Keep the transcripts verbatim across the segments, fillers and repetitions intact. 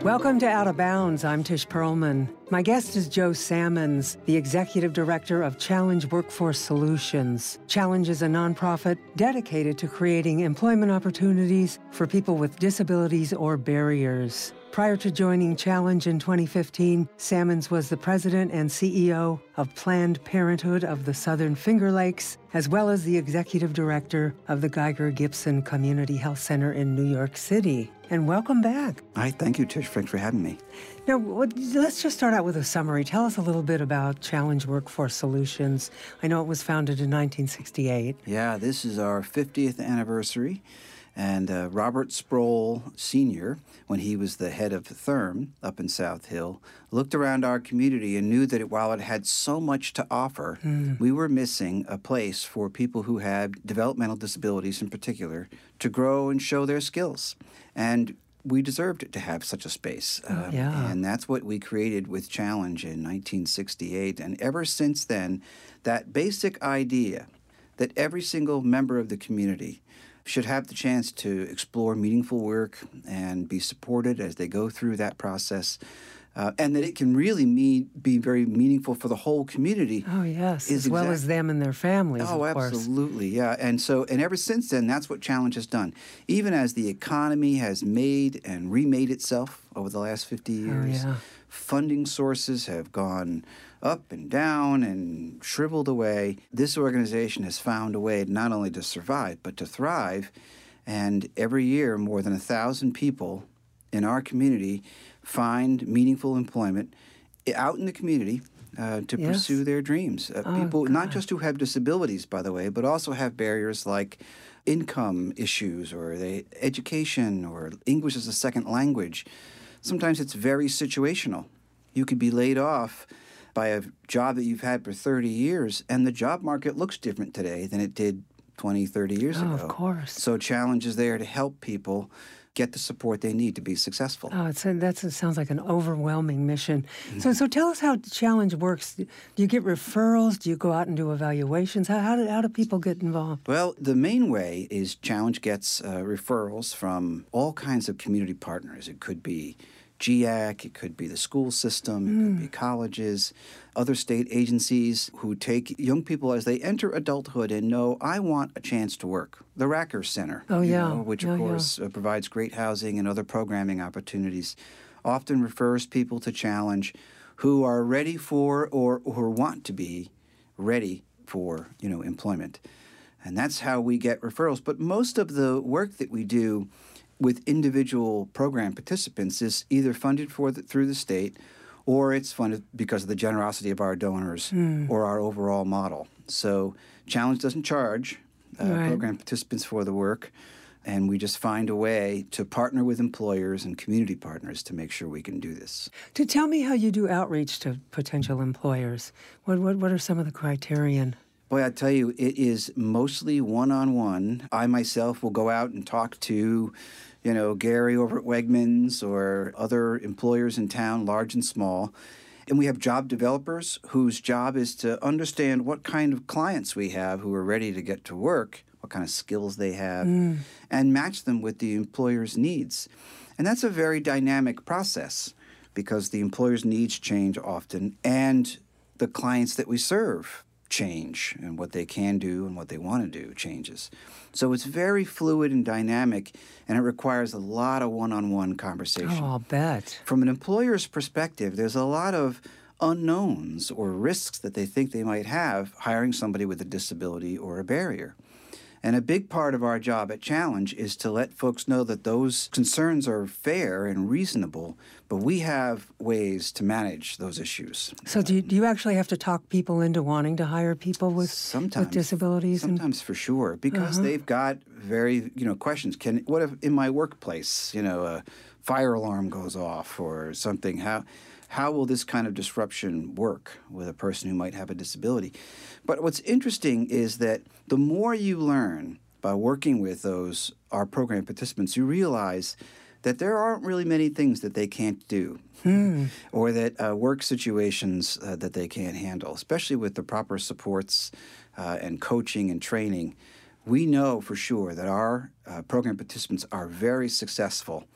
Welcome to Out of Bounds. I'm Tish Perlman. My guest is Joe Sammons, the Executive Director of Challenge Workforce Solutions. Challenge is a nonprofit dedicated to creating employment opportunities for people with disabilities or barriers. Prior to joining Challenge in twenty fifteen, Sammons was the president and C E O of Planned Parenthood of the Southern Finger Lakes, as well as the executive director of the Geiger-Gibson Community Health Center in New York City. And welcome back. Hi, thank you, Tish. Thanks for having me. Now, what, let's just start out with a summary. Tell us a little bit about Challenge Workforce Solutions. I know it was founded in nineteen sixty-eight. Yeah, this is our fiftieth anniversary. And uh, Robert Sproul Senior, when he was the head of Therm up in South Hill, looked around our community and knew that while it had so much to offer, mm. we were missing a place for people who had developmental disabilities in particular to grow and show their skills. And we deserved to have such a space. Oh, um, yeah. And that's what we created with Challenge in nineteen sixty-eight. And ever since then, that basic idea that every single member of the community should have the chance to explore meaningful work and be supported as they go through that process, uh, and that it can really mean, be very meaningful for the whole community. Oh, yes, as exact- well as them and their families, Oh, of course. absolutely, yeah. And so, and ever since then, that's what Challenge has done. Even as the economy has made and remade itself over the last fifty years, oh, yeah. funding sources have gone up and down and shriveled away. This organization has found a way not only to survive, but to thrive. And every year, more than a thousand people in our community find meaningful employment out in the community uh, to yes. pursue their dreams. Uh, oh, people, God. not just who have disabilities, by the way, but also have barriers like income issues or they, education or English as a second language. Sometimes it's very situational. You could be laid off by a job that you've had for thirty years, and the job market looks different today than it did twenty, thirty years oh, ago. Of course. So Challenge is there to help people get the support they need to be successful. Oh, it's a, that's, it sounds like an overwhelming mission. Mm-hmm. So so tell us how Challenge works. Do you get referrals? Do you go out and do evaluations? How, how, do, how do people get involved? Well, the main way is Challenge gets uh, referrals from all kinds of community partners. It could be G A C, it could be the school system, it mm. could be colleges, other state agencies who take young people as they enter adulthood and know, I want a chance to work. The Racker Center, oh, yeah. you know, which, of yeah, course, yeah. uh, provides great housing and other programming opportunities, often refers people to Challenge who are ready for or, or want to be ready for, you know, employment. And that's how we get referrals. But most of the work that we do with individual program participants is either funded for the, through the state or it's funded because of the generosity of our donors mm. or our overall model. So Challenge doesn't charge uh, right. program participants for the work, and we just find a way to partner with employers and community partners to make sure we can do this. To tell me how you do outreach to potential employers. What what, what are some of the criterion? Boy, I tell you, it is mostly one-on-one. I myself will go out and talk to, you know, Gary over at Wegmans or other employers in town, large and small. And we have job developers whose job is to understand what kind of clients we have who are ready to get to work, what kind of skills they have, mm. and match them with the employer's needs. And that's a very dynamic process because the employer's needs change often and the clients that we serve change, and what they can do and what they want to do changes. So it's very fluid and dynamic, and it requires a lot of one-on-one conversation. Oh, I'll bet. From an employer's perspective, there's a lot of unknowns or risks that they think they might have hiring somebody with a disability or a barrier. And a big part of our job at Challenge is to let folks know that those concerns are fair and reasonable, but we have ways to manage those issues. So do you, do you actually have to talk people into wanting to hire people with, sometimes, with disabilities? Sometimes and... for sure, because uh-huh. they've got very, you know, questions. Can what if in my workplace, you know, a fire alarm goes off or something? How how will this kind of disruption work with a person who might have a disability? But what's interesting is that the more you learn by working with those our program participants, you realize that there aren't really many things that they can't do hmm. or that uh, work situations uh, that they can't handle, especially with the proper supports uh, and coaching and training. We know for sure that our uh, program participants are very successful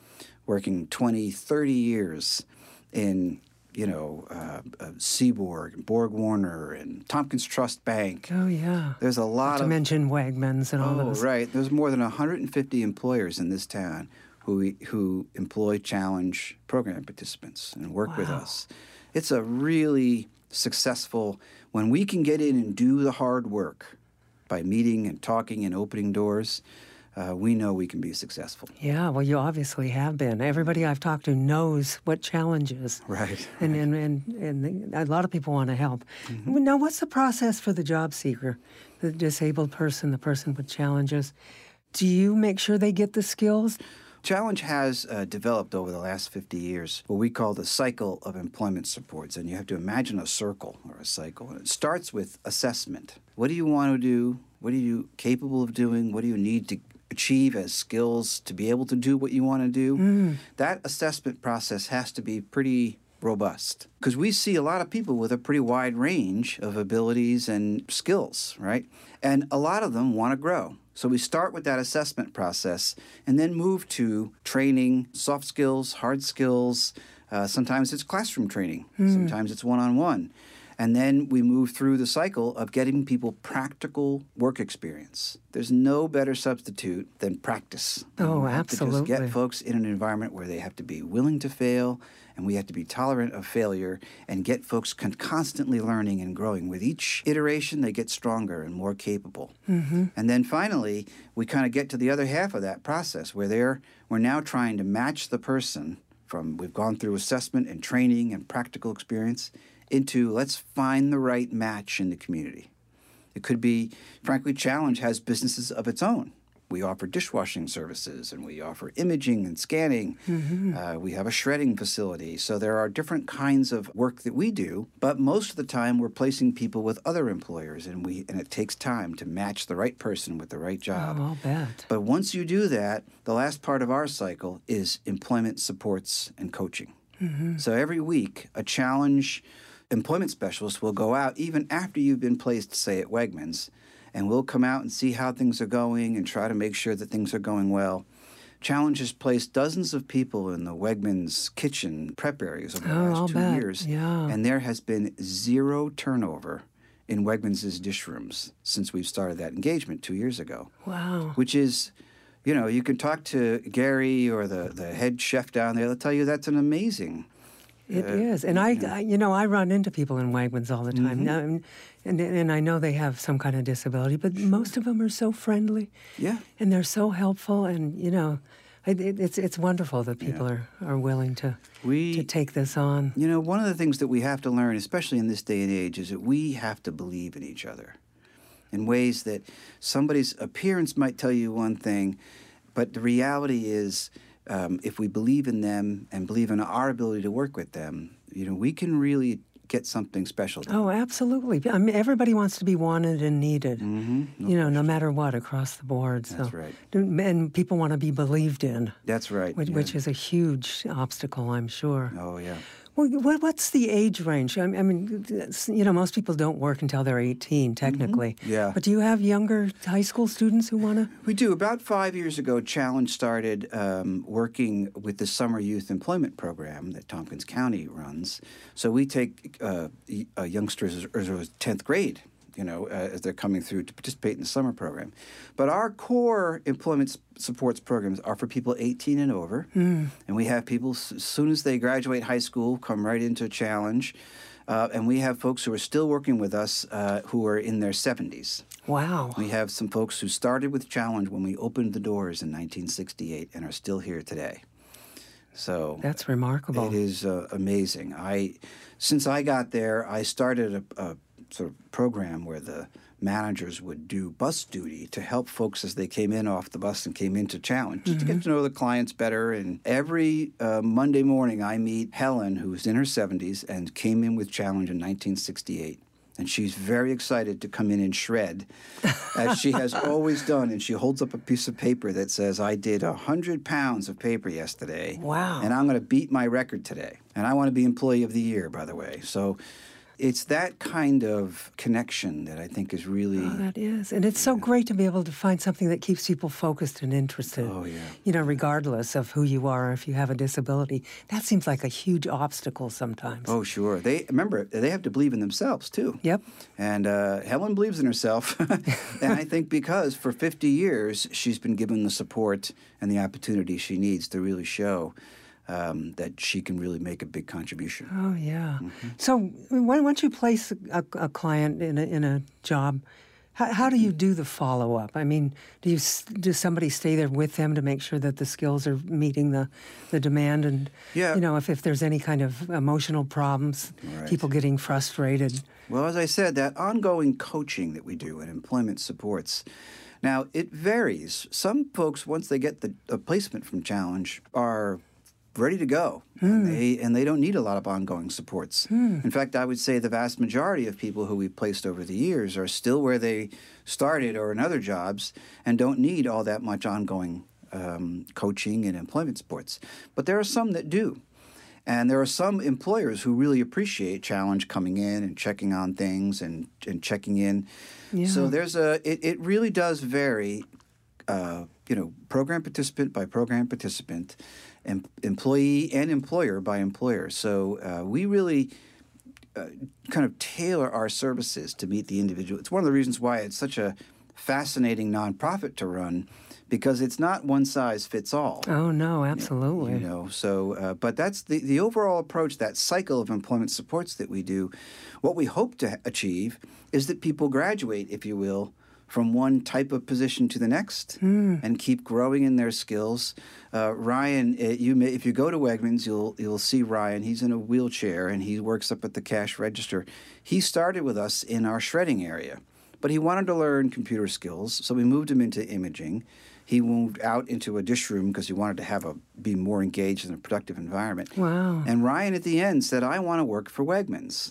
working twenty, thirty years in, you know, uh, uh, Seaborg, and Borg Warner, and Tompkins Trust Bank. Oh, yeah. There's a lot Not to of... mention Wegmans and all Oh, those. right. There's more than one hundred fifty employers in this town who who employ Challenge program participants and work with Wow. us. It's a really successful... When we can get in and do the hard work by meeting and talking and opening doors, uh, we know we can be successful. Yeah, well, you obviously have been. Everybody I've talked to knows what Challenge is. Right. And, and, and, and a lot of people want to help. Mm-hmm. Now, what's the process for the job seeker, the disabled person, the person with challenges? Do you make sure they get the skills? Challenge has uh, developed over the last fifty years what we call the cycle of employment supports. And you have to imagine a circle or a cycle. And it starts with assessment. What do you want to do? What are you capable of doing? What do you need to achieve as skills to be able to do what you want to do? Mm. That assessment process has to be pretty robust because we see a lot of people with a pretty wide range of abilities and skills, right? And a lot of them want to grow. So we start with that assessment process and then move to training, soft skills, hard skills. Uh, sometimes it's classroom training. Mm. Sometimes it's one-on-one. And then we move through the cycle of getting people practical work experience. There's no better substitute than practice. Oh, we have absolutely. To just get folks in an environment where they have to be willing to fail, and we have to be tolerant of failure, and get folks con- constantly learning and growing. With each iteration, they get stronger and more capable. Mm-hmm. And then finally, we kind of get to the other half of that process where they're, we're now trying to match the person from, we've gone through assessment and training and practical experience, into let's find the right match in the community. It could be, frankly, Challenge has businesses of its own. We offer dishwashing services, and we offer imaging and scanning. Mm-hmm. Uh, we have a shredding facility. So there are different kinds of work that we do, but most of the time we're placing people with other employers, and we and it takes time to match the right person with the right job. Oh, I'll bet. But once you do that, the last part of our cycle is employment supports and coaching. Mm-hmm. So every week, a Challenge employment specialist will go out even after you've been placed, say, at Wegmans, and we'll come out and see how things are going and try to make sure that things are going well. Challenge has placed dozens of people in the Wegmans kitchen prep areas over the oh, last I'll two bet. years, yeah. and there has been zero turnover in Wegmans' dish rooms since we've started that engagement two years ago. Wow. Which is, you know, you can talk to Gary or the, the head chef down there, they'll tell you that's an amazing... It uh, is. And I, yeah. I, you know, I run into people in Wegmans all the time. Mm-hmm. And, and, and I know they have some kind of disability, but sure. most of them are so friendly. Yeah. And they're so helpful. And, you know, it, it's it's wonderful that people yeah. are, are willing to, we, to take this on. You know, one of the things that we have to learn, especially in this day and age, is that we have to believe in each other in ways that somebody's appearance might tell you one thing, but the reality is... Um, if we believe in them and believe in our ability to work with them, you know, we can really get something special done. Oh, absolutely. I mean, everybody wants to be wanted and needed, mm-hmm. no you know, question. no matter what, across the board. That's so, right. And people want to be believed in. That's right. Which, yeah. which is a huge obstacle, I'm sure. Oh, yeah. Well, what, what's the age range? I mean, you know, most people don't work until they're eighteen, technically. Mm-hmm. Yeah. But do you have younger high school students who want to? We do. About five years ago, Challenge started um, working with the Summer Youth Employment Program that Tompkins County runs. So we take uh, uh, youngsters as, as tenth grade, you know, uh, as they're coming through to participate in the summer program. But our core employment supports programs are for people eighteen and over. Mm. And we have people, as soon as they graduate high school, come right into Challenge. Uh, and we have folks who are still working with us uh, who are in their seventies. Wow. We have some folks who started with Challenge when we opened the doors in nineteen sixty-eight and are still here today. So that's remarkable. It is uh, amazing. I, since I got there, I started a, a sort of program where the managers would do bus duty to help folks as they came in off the bus and came into Challenge, just mm-hmm. to get to know the clients better. And every uh, Monday morning, I meet Helen, who's in her seventies and came in with Challenge in nineteen sixty-eight. And she's very excited to come in and shred, as she has always done. And she holds up a piece of paper that says, I did one hundred pounds of paper yesterday. Wow. And I'm going to beat my record today. And I want to be Employee of the Year, by the way. So It's that kind of connection that I think is really... Oh, that is. And it's so yeah. great to be able to find something that keeps people focused and interested. Oh, yeah. You know, regardless of who you are or if you have a disability. That seems like a huge obstacle sometimes. Oh, sure. They remember, they have to believe in themselves, too. Yep. And uh, Helen believes in herself. And I think because for fifty years, she's been given the support and the opportunity she needs to really show Um, that she can really make a big contribution. Oh, yeah. Mm-hmm. So when, once you place a, a client in a, in a job, how, how do you do the follow-up? I mean, do you does somebody stay there with them to make sure that the skills are meeting the, the demand? And, yeah. you know, if, if there's any kind of emotional problems, right. people getting frustrated. Well, as I said, that ongoing coaching that we do in employment supports, now, it varies. Some folks, once they get the a placement from Challenge, are ready to go, mm. and, they, and they don't need a lot of ongoing supports. Mm. In fact, I would say the vast majority of people who we've placed over the years are still where they started or in other jobs and don't need all that much ongoing um, coaching and employment supports. But there are some that do. And there are some employers who really appreciate Challenge coming in and checking on things and, and checking in. Yeah. So there's a it, it really does vary, uh, you know, program participant by program participant, em- employee and employer by employer. So uh, we really uh, kind of tailor our services to meet the individual. It's one of the reasons why it's such a fascinating nonprofit to run, because it's not one size fits all. Oh, no, absolutely. You know, so, uh, but that's the, the overall approach, that cycle of employment supports that we do. What we hope to achieve is that people graduate, if you will, from one type of position to the next mm. and keep growing in their skills. Uh, Ryan, uh, you may, if you go to Wegmans, you'll you'll see Ryan. He's in a wheelchair, and he works up at the cash register. He started with us in our shredding area, but he wanted to learn computer skills, so we moved him into imaging. He moved out into a dish room because he wanted to have a be more engaged in a productive environment. Wow. And Ryan at the end said, I want to work for Wegmans.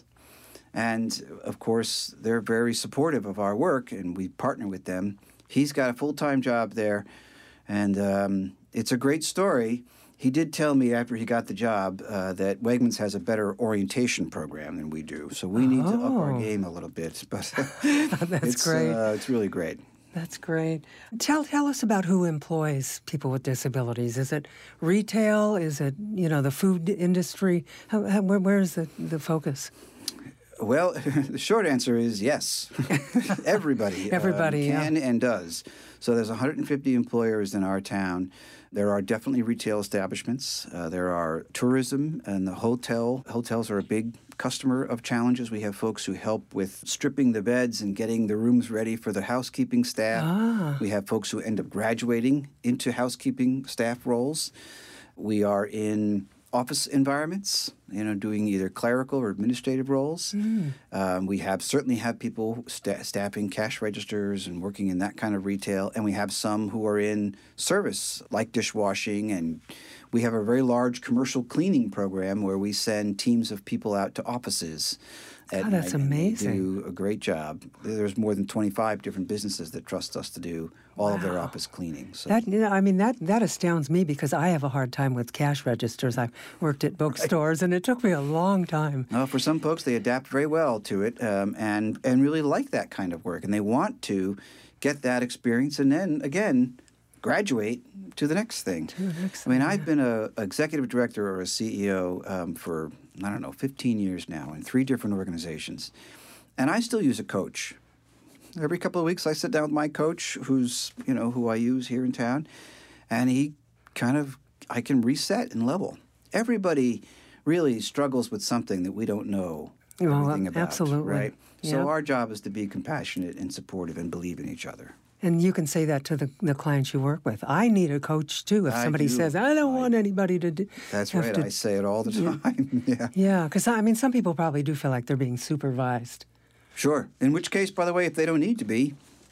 And, of course, they're very supportive of our work, and we partner with them. He's got a full-time job there, and um, it's a great story. He did tell me after he got the job uh, that Wegmans has a better orientation program than we do, so we need oh. to up our game a little bit. But That's it's, great. Uh, it's really great. That's great. Tell tell us about who employs people with disabilities. Is it retail? Is it, you know, the food industry? How, how, where, where is the, the focus? Well, the short answer is yes. Everybody, Everybody um, can yeah. and does. So there's one hundred fifty employers in our town. There are definitely retail establishments. Uh, there are tourism and the hotel. Hotels are a big customer of Challenges. We have folks who help with stripping the beds and getting the rooms ready for the housekeeping staff. Ah. We have folks who end up graduating into housekeeping staff roles. We are in office environments, you know, doing either clerical or administrative roles. Mm. Um, we have certainly have people sta- staffing cash registers and working in that kind of retail, and we have some who are in service, like dishwashing, and we have a very large commercial cleaning program where we send teams of people out to offices at oh, that's night, amazing. And they do a great job. There's more than twenty-five different businesses that trust us to do all wow. of their office cleaning. So. That, you know, I mean, that, that astounds me because I have a hard time with cash registers. I've worked at bookstores, right. and it took me a long time. Well, for some folks, they adapt very well to it um, and, and really like that kind of work, and they want to get that experience and then, again, graduate to the next thing. To the next I mean, thing, I've yeah. been an executive director or a C E O um, for, I don't know, fifteen years now in three different organizations. And I still use a coach. Every couple of weeks I sit down with my coach, who's, you know, who I use here in town, and he kind of, I can reset and level. Everybody really struggles with something that we don't know well, everything about. Absolutely. Right? Yep. So our job is to be compassionate and supportive and believe in each other. And you can say that to the, the clients you work with. I need a coach, too. If I somebody do. says, I don't I, want anybody to do... That's right. To, I say it all the time. yeah. Yeah, because, I mean, some people probably do feel like they're being supervised. Sure. In which case, by the way, if they don't need to be,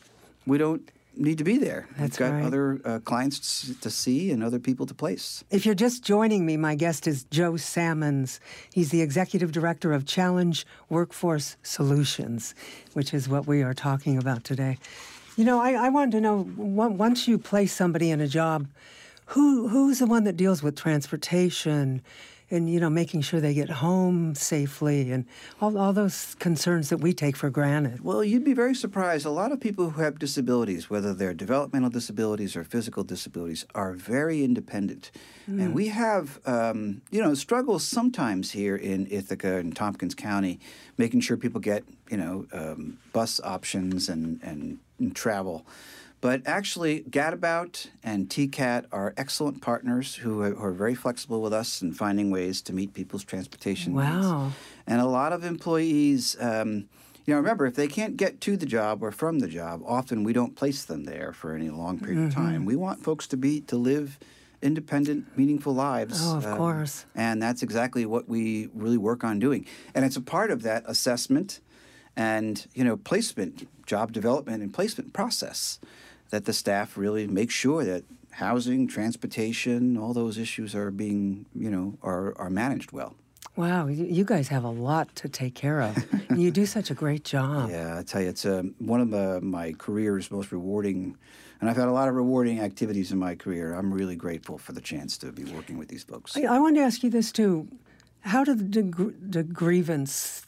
we don't need to be there. That's We've got right. other uh, clients to see and other people to place. If you're just joining me, my guest is Joe Salmons. He's the executive director of Challenge Workforce Solutions, which is what we are talking about today. You know, I, I wanted to know, once you place somebody in a job, who who's the one that deals with transportation and you know, making sure they get home safely, and all all those concerns that we take for granted. Well, you'd be very surprised. A lot of people who have disabilities, whether they're developmental disabilities or physical disabilities, are very independent. Mm. And we have, um, you know, struggles sometimes here in Ithaca and Tompkins County, making sure people get, you know, um, bus options and, and, and travel. But actually, Gadabout and T CAT are excellent partners who are, who are very flexible with us in finding ways to meet people's transportation wow. needs. And a lot of employees, um, you know, remember, if they can't get to the job or from the job, often we don't place them there for any long period mm-hmm. of time. We want folks to be to live independent, meaningful lives. Oh, of um, course. And that's exactly what we really work on doing. And it's a part of that assessment and, you know, placement, job development and placement process that the staff really make sure that housing, transportation, all those issues are being, you know, are, are managed well. Wow, you guys have a lot to take care of. And you do such a great job. Yeah, I tell you, it's um, one of the, my career's most rewarding, and I've had a lot of rewarding activities in my career. I'm really grateful for the chance to be working with these folks. I, I wanted to ask you this, too. How do the, the grievance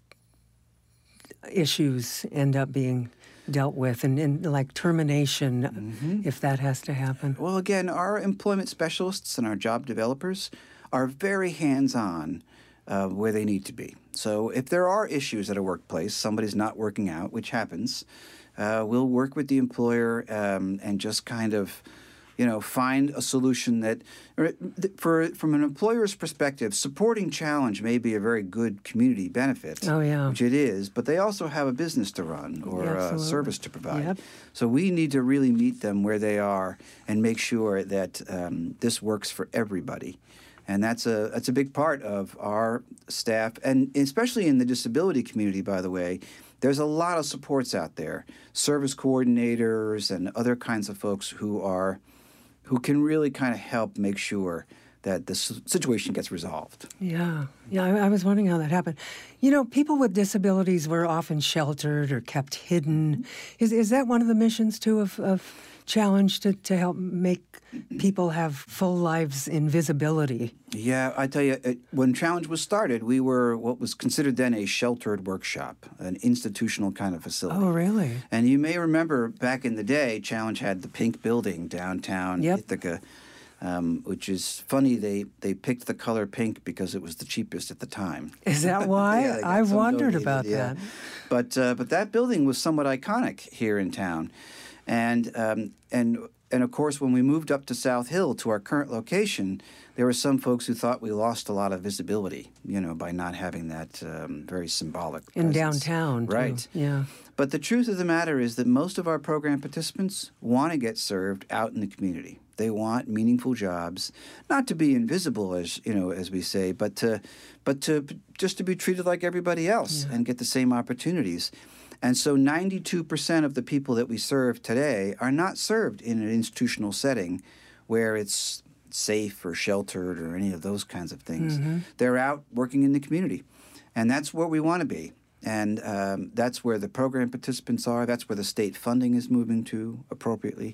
issues end up being dealt with, and, and like termination, mm-hmm. if that has to happen? Well, again, our employment specialists and our job developers are very hands-on uh, where they need to be. So if there are issues at a workplace, somebody's not working out, which happens, uh, we'll work with the employer um, and just kind of, you know, find a solution that, for from an employer's perspective, supporting Challenge may be a very good community benefit, oh, yeah. which it is, but they also have a business to run or yeah, a service to provide. Yep. So we need to really meet them where they are and make sure that um, this works for everybody. And that's a that's a big part of our staff, and especially in the disability community, by the way. There's a lot of supports out there, service coordinators and other kinds of folks who are who can really kind of help make sure that the situation gets resolved. Yeah, yeah. I, I was wondering how that happened. You know, people with disabilities were often sheltered or kept hidden. Is is that one of the missions too of, of Challenge to, to help make people have full lives in visibility? Yeah, I tell you, it, when Challenge was started, we were what was considered then a sheltered workshop, an institutional kind of facility. Oh, really? And you may remember back in the day, Challenge had the pink building downtown yep. Ithaca. Um, which is funny, they, they picked the color pink because it was the cheapest at the time. Is that why? yeah, I've wondered donated, about yeah. that. But uh, but that building was somewhat iconic here in town. And um, and and of course, when we moved up to South Hill to our current location, there were some folks who thought we lost a lot of visibility, you know, by not having that um, very symbolic in presence. downtown, too. Right? Yeah. But the truth of the matter is that most of our program participants want to get served out in the community. They want meaningful jobs, not to be invisible, as you know, as we say, but to, but to just to be treated like everybody else yeah. and get the same opportunities. And so, ninety-two percent of the people that we serve today are not served in an institutional setting, where it's safe or sheltered or any of those kinds of things. Mm-hmm. They're out working in the community, and that's where we want to be. And um, that's where the program participants are. That's where the state funding is moving to appropriately.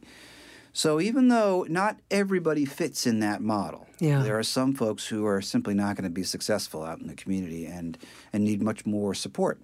So even though not everybody fits in that model, yeah. there are some folks who are simply not going to be successful out in the community and, and need much more support.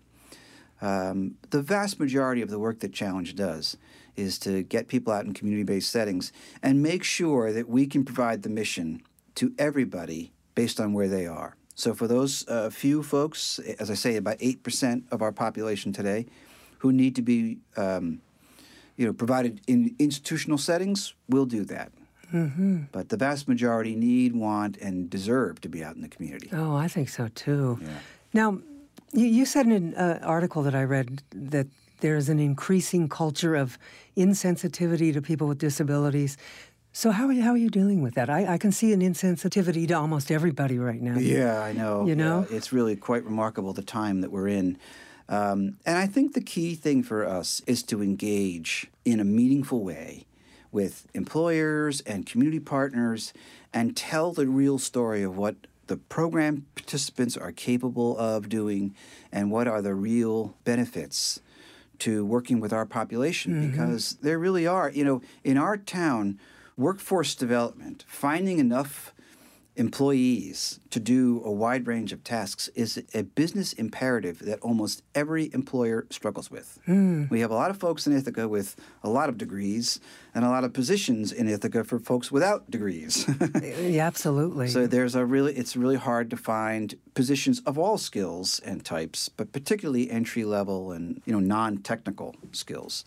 Um, the vast majority of the work that Challenge does is to get people out in community-based settings and make sure that we can provide the mission to everybody based on where they are. So for those uh, few folks, as I say, about eight percent of our population today, who need to be um, you know, provided in institutional settings, we'll do that. Mm-hmm. But the vast majority need, want, and deserve to be out in the community. Oh, I think so, too. Yeah. Now, you, you said in an uh, article that I read that there's an increasing culture of insensitivity to people with disabilities. So how are you, how are you dealing with that? I, I can see an insensitivity to almost everybody right now. Yeah, I know. You know? Yeah, it's really quite remarkable, the time that we're in. Um, and I think the key thing for us is to engage in a meaningful way with employers and community partners and tell the real story of what the program participants are capable of doing and what are the real benefits to working with our population. Mm-hmm. Because there really are, you know, in our town, workforce development, finding enough employees to do a wide range of tasks is a business imperative that almost every employer struggles with. Mm. We have a lot of folks in Ithaca with a lot of degrees and a lot of positions in Ithaca for folks without degrees. Yeah, absolutely. So there's a really, it's really hard to find positions of all skills and types, but particularly entry level and, you know, non-technical skills.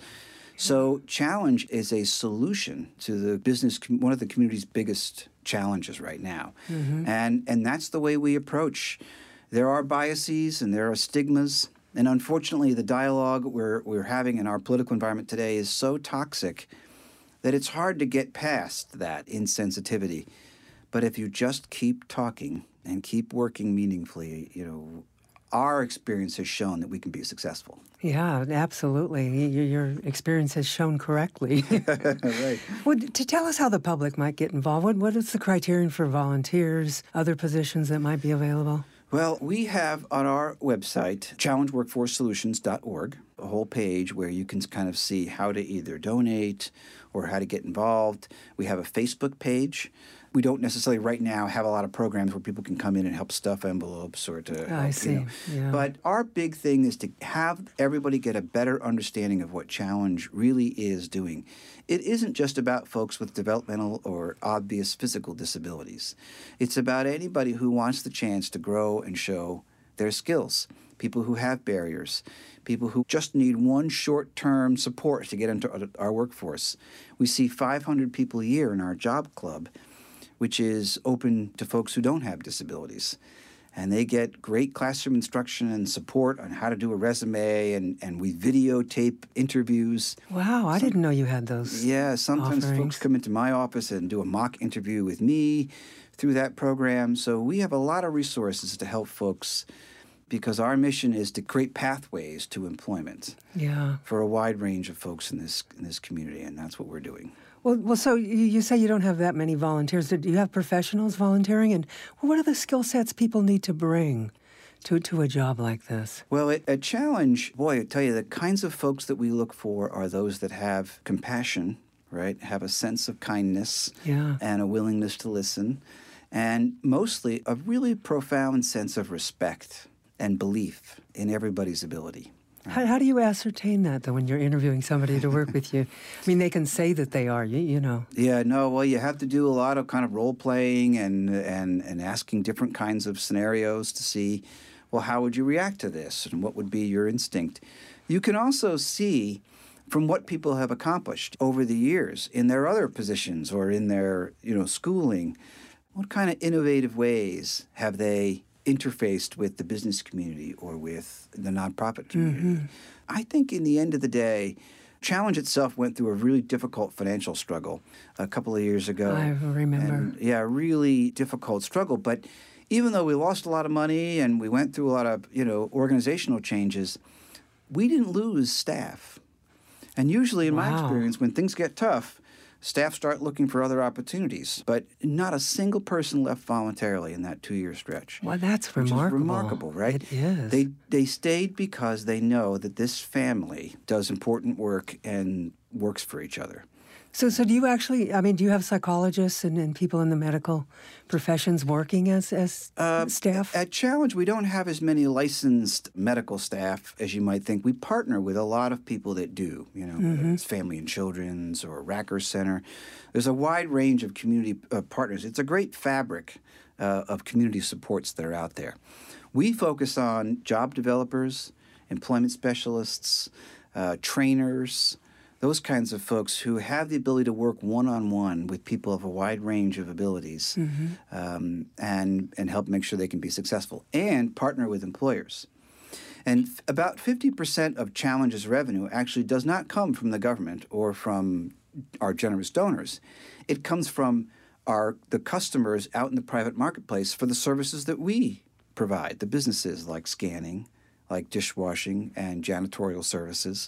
So Challenge is a solution to the business, one of the community's biggest challenges right now. Mm-hmm. And and that's the way we approach. There are biases and there are stigmas. And unfortunately, the dialogue we're, we're having in our political environment today is so toxic that it's hard to get past that insensitivity. But if you just keep talking and keep working meaningfully, you know, our experience has shown that we can be successful. Yeah, absolutely. Your, your experience has shown correctly. Right. Well, to tell us how the public might get involved, what, what is the criterion for volunteers, other positions that might be available? Well, we have on our website, challenge workforce solutions dot org, a whole page where you can kind of see how to either donate or how to get involved. We have a Facebook page. We don't necessarily right now have a lot of programs where people can come in and help stuff envelopes or to help, I see. You know. Yeah. But our big thing is to have everybody get a better understanding of what Challenge really is doing. It isn't just about folks with developmental or obvious physical disabilities. It's about anybody who wants the chance to grow and show their skills, people who have barriers, people who just need one short-term support to get into our workforce. We see five hundred people a year in our job club, which is open to folks who don't have disabilities. And they get great classroom instruction and support on how to do a resume, and, and we videotape interviews. Wow, I Some, didn't know you had those Yeah, sometimes offerings. Folks come into my office and do a mock interview with me through that program. So we have a lot of resources to help folks because our mission is to create pathways to employment yeah. for a wide range of folks in this in this community, and that's what we're doing. Well, well, so you, you say you don't have that many volunteers. Do you have professionals volunteering? And what are the skill sets people need to bring to, to a job like this? Well, at, at Challenge, boy, I tell you, the kinds of folks that we look for are those that have compassion, right, have a sense of kindness yeah. and a willingness to listen, and mostly a really profound sense of respect and belief in everybody's ability. How, how do you ascertain that, though, when you're interviewing somebody to work with you? I mean, they can say that they are, you, you know. Yeah, no, well, you have to do a lot of kind of role-playing and, and, and asking different kinds of scenarios to see, well, how would you react to this, and what would be your instinct? You can also see from what people have accomplished over the years in their other positions or in their, you know, schooling, what kind of innovative ways have they interfaced with the business community or with the nonprofit community. Mm-hmm. I think in the end of the day, Challenge itself went through a really difficult financial struggle a couple of years ago. I remember. And, yeah, a really difficult struggle. But even though we lost a lot of money and we went through a lot of, you know, organizational changes, we didn't lose staff. And usually, in wow. my experience, when things get tough, staff start looking for other opportunities, but not a single person left voluntarily in that two-year stretch. Well, that's which remarkable. Is remarkable, right? It is. They they stayed because they know that this family does important work and works for each other. So, so do you actually? I mean, do you have psychologists and, and people in the medical professions working as as uh, staff? At Challenge, we don't have as many licensed medical staff as you might think. We partner with a lot of people that do. You know, mm-hmm. whether it's Family and Children's or Racker Center. There's a wide range of community uh, partners. It's a great fabric uh, of community supports that are out there. We focus on job developers, employment specialists, uh, trainers. Those kinds of folks who have the ability to work one-on-one with people of a wide range of abilities mm-hmm. um, and, and help make sure they can be successful and partner with employers. And f- about fifty percent of Challenge's revenue actually does not come from the government or from our generous donors. It comes from our the customers out in the private marketplace for the services that we provide, the businesses like scanning, like dishwashing and janitorial services.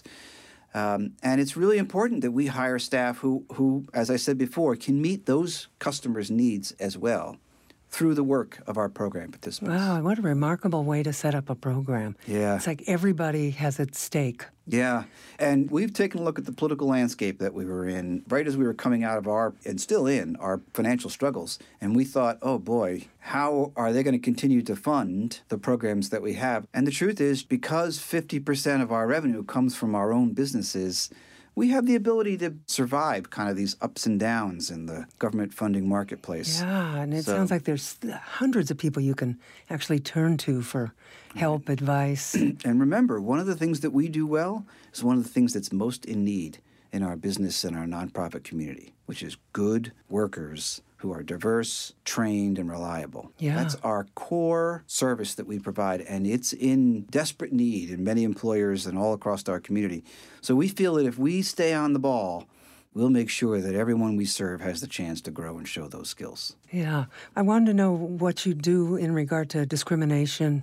Um, and it's really important that we hire staff who, who, as I said before, can meet those customers' needs as well through the work of our program participants. Wow, what a remarkable way to set up a program. Yeah. It's like everybody has at stake. Yeah, and we've taken a look at the political landscape that we were in right as we were coming out of our, and still in, our financial struggles. And we thought, oh boy, how are they going to continue to fund the programs that we have? And the truth is, because fifty percent of our revenue comes from our own businesses, we have the ability to survive kind of these ups and downs in the government funding marketplace. Yeah, and it So- sounds like there's hundreds of people you can actually turn to for help, advice. And remember, one of the things that we do well is one of the things that's most in need in our business and our nonprofit community, which is good workers who are diverse, trained, and reliable. Yeah. That's our core service that we provide, and it's in desperate need in many employers and all across our community. So we feel that if we stay on the ball, we'll make sure that everyone we serve has the chance to grow and show those skills. Yeah. I wanted to know what you do in regard to discrimination,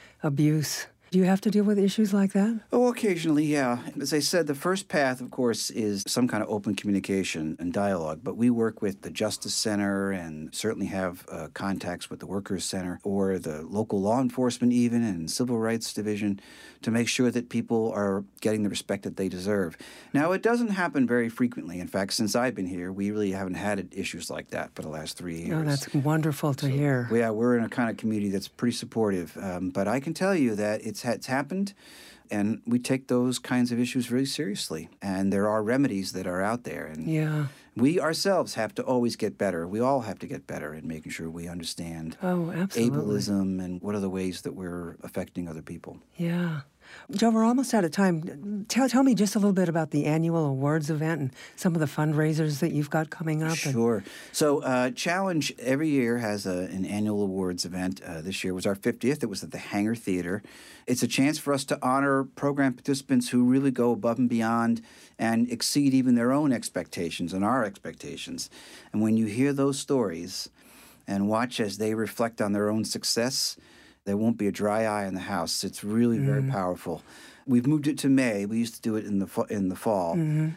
abuse. Do you have to deal with issues like that? Oh, occasionally, yeah. As I said, the first path, of course, is some kind of open communication and dialogue. But we work with the Justice Center and certainly have uh, contacts with the Workers Center or the local law enforcement even and Civil Rights Division to make sure that people are getting the respect that they deserve. Now, it doesn't happen very frequently. In fact, since I've been here, we really haven't had issues like that for the last three years. Oh, that's wonderful to hear. Yeah, we're in a kind of community that's pretty supportive. Um, but I can tell you that it's, it's happened, and we take those kinds of issues very seriously. And there are remedies that are out there. And Yeah. we ourselves have to always get better. We all have to get better in making sure we understand Oh, absolutely. ableism and what are the ways that we're affecting other people. Yeah. Joe, we're almost out of time. Tell, tell me just a little bit about the annual awards event and some of the fundraisers that you've got coming up. and- Sure. So uh, Challenge every year has a, an annual awards event. Uh, this year was our fiftieth. It was at the Hangar Theater. It's a chance for us to honor program participants who really go above and beyond and exceed even their own expectations and our expectations. And when you hear those stories and watch as they reflect on their own success, there won't be a dry eye in the house. It's really very powerful. We've moved it to May. We used to do it in the fa- in the fall,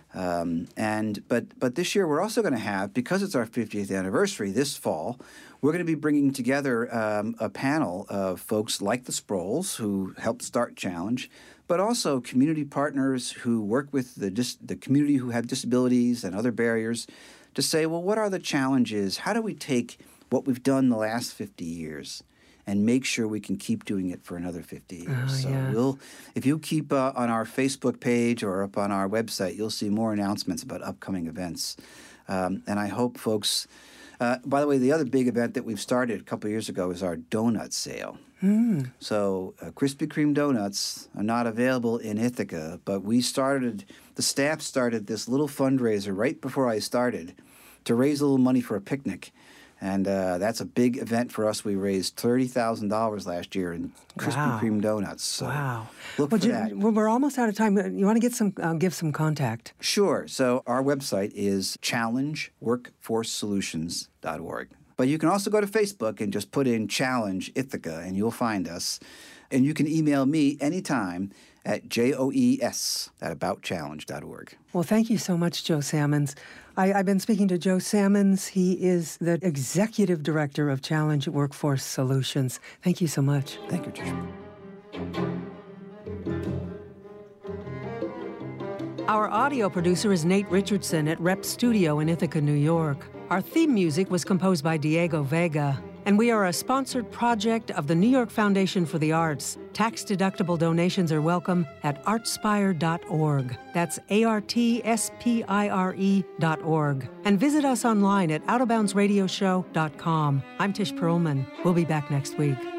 um, and but but this year we're also going to have, because it's our fiftieth anniversary this fall, we're going to be bringing together um, a panel of folks like the Sproles who helped start Challenge, but also community partners who work with the dis- the community who have disabilities and other barriers, to say, well, what are the challenges? How do we take what we've done the last fifty years and make sure we can keep doing it for another fifty years? Oh, so yeah. we'll, if you keep uh, on our Facebook page or up on our website, you'll see more announcements about upcoming events. Um, and I hope folks, uh, by the way, the other big event that we've started a couple of years ago is our donut sale. Mm. So uh, Krispy Kreme donuts are not available in Ithaca, but we started, the staff started this little fundraiser right before I started to raise a little money for a picnic. And uh, that's a big event for us. We raised thirty thousand dollars last year in Krispy Wow. Kreme donuts. So Wow. look well, for Ju- that. well, we're almost out of time. You want to get some, uh, give some contact. Sure. So our website is challenge workforce solutions dot org. But you can also go to Facebook and just put in Challenge Ithaca, and you'll find us. And you can email me anytime at joes at about challenge dot org. Well, thank you so much, Joe Salmons. I, I've been speaking to Joe Salmons. He is the Executive Director of Challenge Workforce Solutions. Thank you so much. Thank you, Tricia. Our audio producer is Nate Richardson at Rep Studio in Ithaca, New York. Our theme music was composed by Diego Vega. And we are a sponsored project of the New York Foundation for the Arts. Tax-deductible donations are welcome at artspire dot org. That's A R T S P I R E dot org. And visit us online at out of bounds radio show dot com. I'm Tish Perlman. We'll be back next week.